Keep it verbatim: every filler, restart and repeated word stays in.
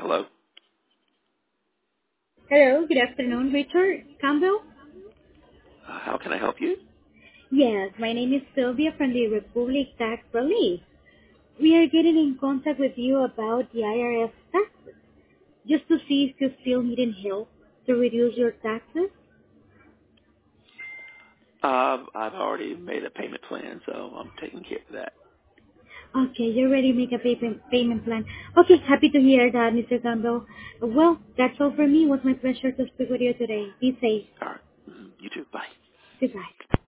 Hello. Hello, good afternoon, Richard Campbell. Uh, how can I help you? Yes, my name is Sylvia from the Republic Tax Relief. We are getting in contact with you about the I R S taxes, just to see if you still needing help to reduce your taxes. Uh, I've already made a payment plan, so I'm taking care of that. Okay, you already make a payment payment plan. Okay, happy to hear that, Mister Campbell. Well, that's all for me. It was my pleasure to speak with you today. Be safe. All right. Mhm. You too. Bye. Goodbye.